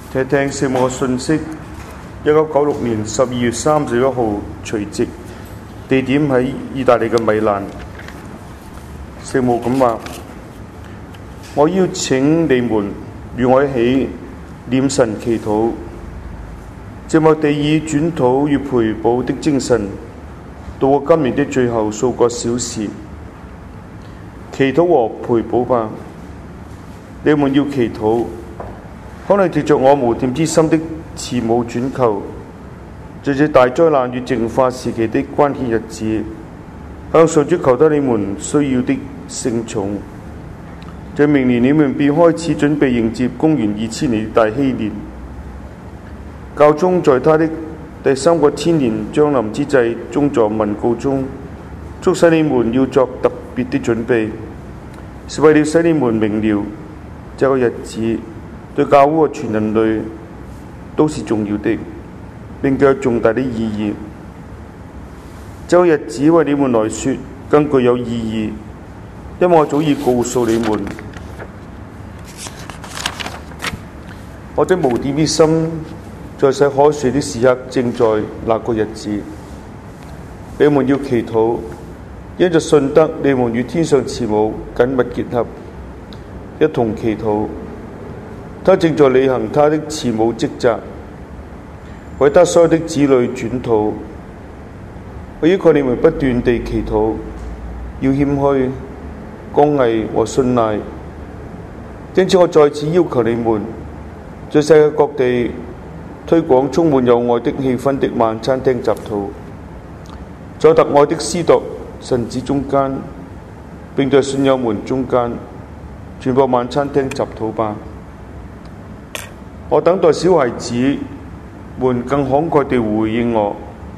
聽聖母嘅信息。1996年12月31號除夕，地點喺意大利嘅米蘭。聖母咁話：我邀請你們與我一起念神祈禱，藉默地以轉禱與賠補的精神度過今年的最後數個小時。祈禱和賠補吧，你們要祈禱，可能藉着我無玷之心的慈母轉求，在這大災難與淨化時期的關鍵日子，向上主求得你們需要的聖寵。在明年你們便開始準備迎接公元2000年的大禧年。教宗在他的第3個千年將臨之際，宗座文告中促使你們要作特別的準備，是為了使你們明了這個日子對教會和全人類都是重要的，並具有重大的意義。這個日子為你們來說更具有意義，因為我早已告訴你們，我的無玷之心在洗海水的時刻正在那個日子。你們要祈禱，因着信德，你們與天上慈母緊密結合，一同祈禱。他正在履行他的慈母職責，為他所有的子女轉禱。我要求你們不斷地祈禱，要謙虛、剛毅和信賴。因此，我再次要求你們，在世界各地推廣充滿有愛的氣氛的晚餐廳集禱，在特愛的司鐸神子中間，並在信友們中間傳播晚餐廳集禱吧。我等待小孩子們更慷慨地回應我，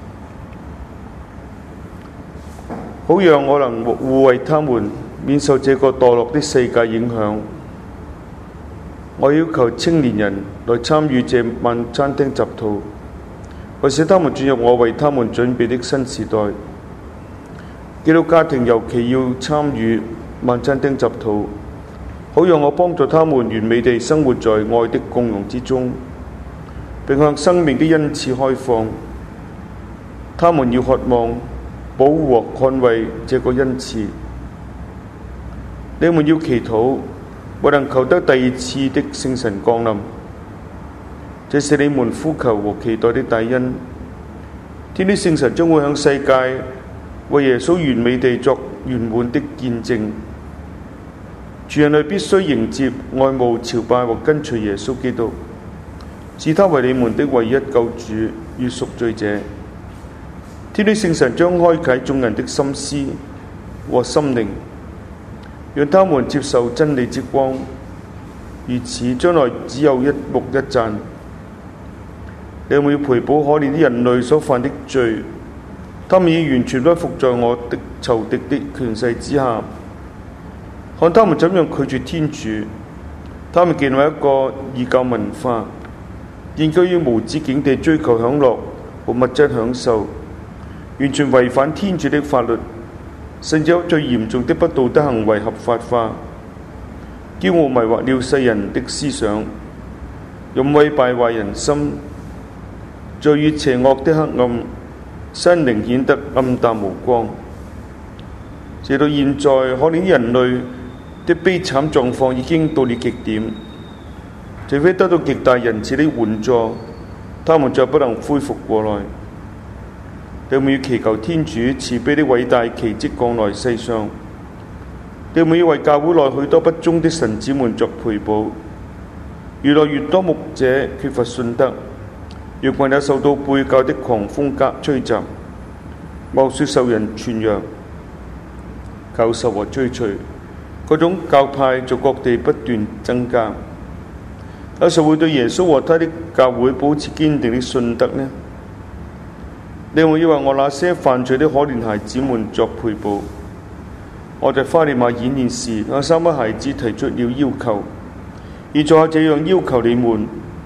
好讓我能護衛他們免受這個墮落的世界影響。我要求青年人來參與這晚餐廳集禱，為使他們進入我為他們準備的新時代。基督家庭尤其要參與晚餐廳集禱，好讓我幫助他們完美地生活在愛的共融之中，並向生命的恩賜開放。他們要渴望保護和捍衛這個恩賜。你們要祈禱，為能求得第2次的聖神降臨，這是你們呼求和期待的大恩。天的聖神將會向世界為耶穌完美地作圓滿的見證。全人類必須迎接、愛慕、朝拜和跟隨耶穌基督，視他為你們的唯一救主與贖罪者。天的聖神將開啟眾人的心思和心靈，讓他們接受真理之光，如此將來只有一目一讚。你們要賠補可憐的人類所犯的罪，他們已完全屈服在我的仇敵的權勢之下。看他們怎樣拒絕天主，他們建立一個異教文化，建基於無止境地追求享樂和物質享受，完全違反天主的法律，甚至有最嚴重的不道德行為合法化。驕傲迷惑了世人的思想，淫穢敗壞人心，罪與邪惡的黑暗，心靈顯得暗淡無光。直到現在，可憐人類的悲慘狀況已經到了極點，除非得到極大仁慈的援助，他們再不能恢復過來。你們要祈求天主慈悲的偉大奇蹟降來世上。你們要為教會內許多不忠的臣子們作賠補。越來越多牧者缺乏信德，若還有受到背教的狂風吹襲，冒說受人傳揚、教授和追隨，各種教派在各地不斷增加。有時會對耶穌和他的教會保持堅定的信德呢？你們要為我那些犯罪的可憐孩子們作賠補。我在花地瑪演練時，那3位孩子提出了要求，現在我這樣要求你們：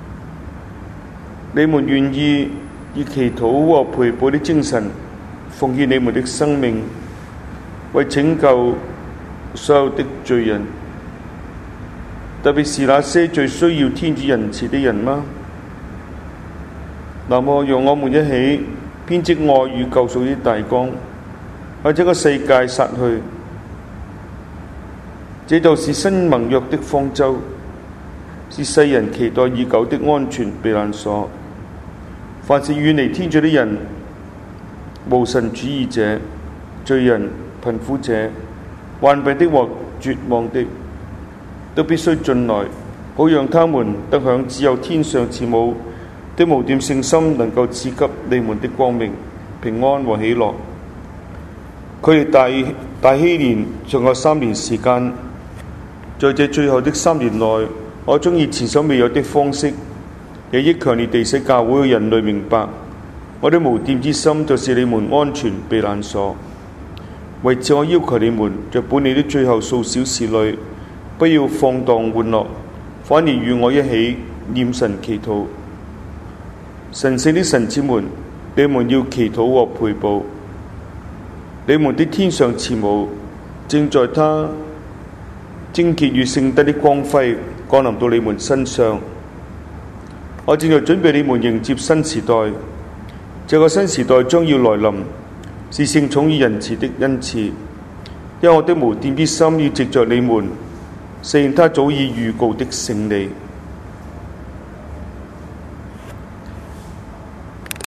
你們願意以祈禱和賠補的精神，奉獻你們的生命，為拯救所有的罪人，特別是那些最需要天主仁慈的人嗎？ 那麼，讓我們一起編織愛與救贖的大綱，向這個世界撒去。這就是新盟約的方舟，是世人期待已久的安全避難所。凡是遠離天主的人、無神主義者、罪人、貧苦者、患病的或絕望的，都必須進來，好讓他們得享只有天上慈母的無玷聖心能夠賜給你們的光明、平安和喜樂。距離大禧年尚有3年時間，在這最後的3年內，我將以前所未有的方式，也益強烈地使教會嘅人類明白，我的無玷之心就是你們安全避難所。為此，我要求你們在本年的最後數小時內，不要放蕩玩樂，反而與我一起念神祈禱。神聖的神子們，你們要祈禱和陪步。你們的天上慈母正在他貞潔與聖德的光輝降臨到你們身上。我正在準備你們迎接新時代，這個新時代將要來臨，是聖寵與仁慈的恩賜。因我的無玷之心要藉着你們實現他早已預告的勝利。